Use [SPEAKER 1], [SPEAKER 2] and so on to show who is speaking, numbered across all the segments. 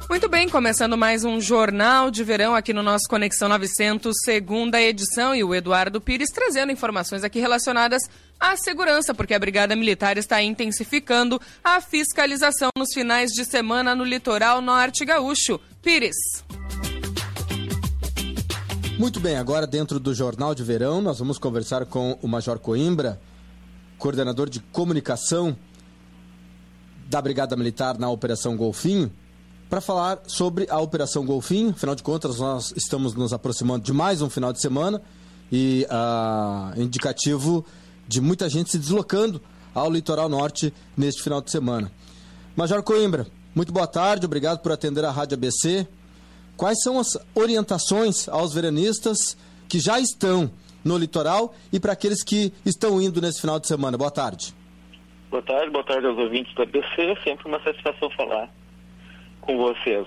[SPEAKER 1] Muito bem, começando mais um Jornal de Verão aqui no nosso Conexão 900, segunda edição, e o Eduardo Pires trazendo informações aqui relacionadas à segurança, porque a Brigada Militar está intensificando a fiscalização nos finais de semana no litoral norte gaúcho. Pires.
[SPEAKER 2] Muito bem, agora dentro do Jornal de Verão nós vamos conversar com o Major Coimbra, coordenador de comunicação da Brigada Militar na Operação Golfinho, para falar sobre a Operação Golfinho. Afinal de contas, nós estamos nos aproximando de mais um final de semana e indicativo de muita gente se deslocando ao litoral norte neste final de semana. Major Coimbra, muito boa tarde, obrigado por atender a Rádio ABC. Quais são as orientações aos veranistas que já estão no litoral e para aqueles que estão indo nesse final de semana? Boa tarde.
[SPEAKER 3] Boa tarde aos ouvintes da ABC. É sempre uma satisfação falar com vocês.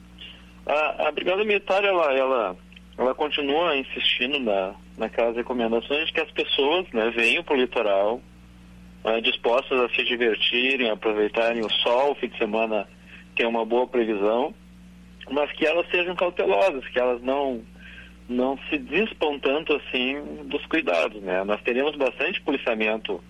[SPEAKER 3] A Brigada Militar, ela continua insistindo naquelas recomendações de que as pessoas, né, venham para o litoral dispostas a se divertirem, aproveitarem o sol. O fim de semana tem uma boa previsão, mas que elas sejam cautelosas, que elas não se dispam tanto assim dos cuidados, né? Nós teremos bastante policiamento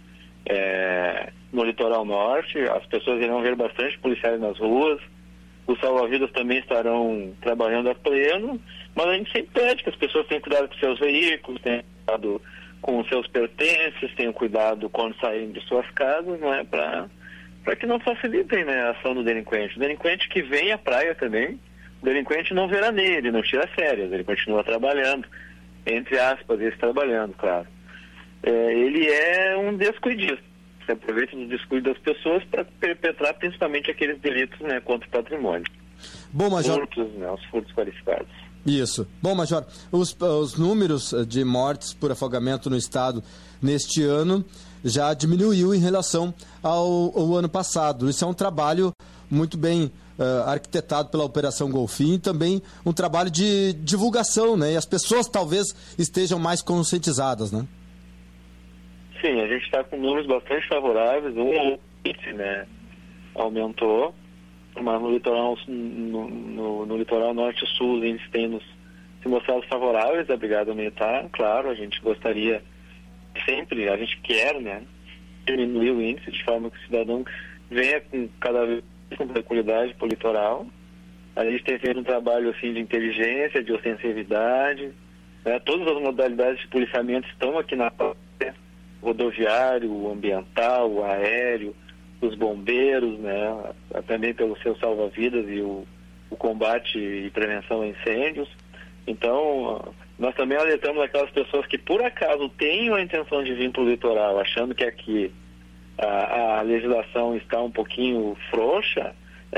[SPEAKER 3] no litoral norte, as pessoas irão ver bastante policiais nas ruas, os salva-vidas também estarão trabalhando a pleno, mas a gente sempre pede que as pessoas tenham cuidado com seus veículos, tenham cuidado com os seus pertences, tenham cuidado quando saírem de suas casas, não é? Para que não facilitem, né, a ação do delinquente. O delinquente que vem à praia também, o delinquente não veraneia, ele não tira férias, ele continua trabalhando, entre aspas, esse trabalhando, claro. Ele é um descuidista. Se aproveita do descuido das pessoas para perpetrar principalmente aqueles delitos, né, contra o patrimônio.
[SPEAKER 2] Bom, Major...
[SPEAKER 3] Furtos, né, os furtos qualificados.
[SPEAKER 2] Isso. Bom, Major, os números de mortes por afogamento no estado neste ano já diminuiu em relação ao ano passado. Isso é um trabalho muito bem arquitetado pela Operação Golfinho e também um trabalho de divulgação, né? E as pessoas talvez estejam mais conscientizadas, né?
[SPEAKER 3] Sim, a gente está com números bastante favoráveis. O índice, né, aumentou, mas no litoral, no litoral norte e sul os índices têm se mostrado favoráveis da Brigada Militar. Claro, a gente gostaria sempre, a gente quer, né, diminuir o índice de forma que o cidadão venha com cada vez com tranquilidade para o litoral. A gente tem feito um trabalho assim de inteligência, de ostensividade, né? Todas as modalidades de policiamento estão aqui na rodoviário, o ambiental, o aéreo, os bombeiros, né, também pelo seu salva-vidas e o combate e prevenção a incêndios. Então, nós também alertamos aquelas pessoas que por acaso tenham a intenção de vir para o litoral, achando que aqui a legislação está um pouquinho frouxa,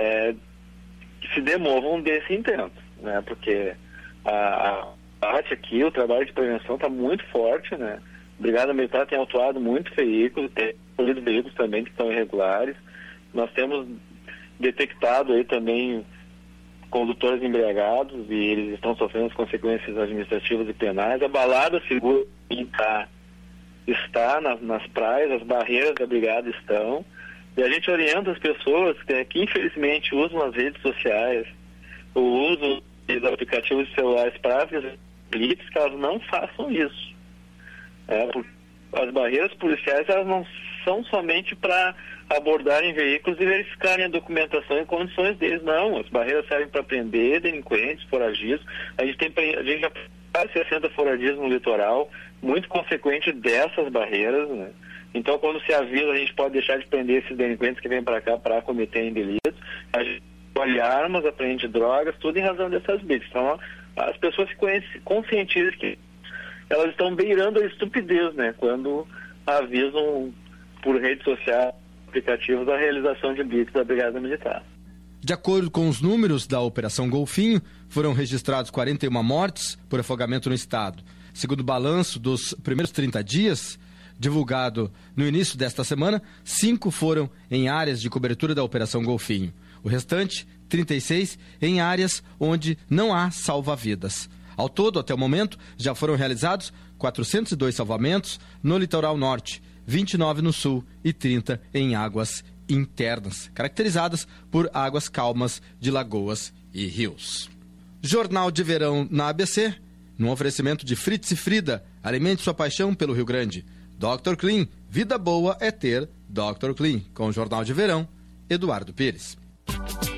[SPEAKER 3] que se demovam desse intento, né, porque a parte aqui, o trabalho de prevenção está muito forte, né. A Brigada Militar tem autuado muitos veículos, tem colhido veículos também que estão irregulares. Nós temos detectado aí também condutores embriagados e eles estão sofrendo as consequências administrativas e penais. A balada segura está nas praias, as barreiras da Brigada estão. E a gente orienta as pessoas que infelizmente usam as redes sociais, o uso dos aplicativos de celulares para avisar delitos, que elas não façam isso. As barreiras policiais, elas não são somente para abordarem veículos e verificarem a documentação e condições deles, não. As barreiras servem para prender delinquentes, foragidos. A gente já faz 60 foragidos no litoral, muito consequente dessas barreiras, né? Então, quando se avisa, a gente pode deixar de prender esses delinquentes que vêm para cá para cometerem delitos. A gente colhe armas, apreende drogas, tudo em razão dessas brigas. Então, as pessoas se conscientizam que elas estão beirando a estupidez, né, quando avisam por redes sociais, aplicativos, a realização de blitz da Brigada Militar.
[SPEAKER 2] De acordo com os números da Operação Golfinho, foram registrados 41 mortes por afogamento no estado. Segundo o balanço dos primeiros 30 dias, divulgado no início desta semana, 5 foram em áreas de cobertura da Operação Golfinho. O restante, 36, em áreas onde não há salva-vidas. Ao todo, até o momento, já foram realizados 402 salvamentos no litoral norte, 29 no sul e 30 em águas internas, caracterizadas por águas calmas de lagoas e rios. Jornal de Verão na ABC, num oferecimento de Fritz e Frida, alimente sua paixão pelo Rio Grande. Dr. Clean, vida boa é ter Dr. Clean. Com o Jornal de Verão, Eduardo Pires.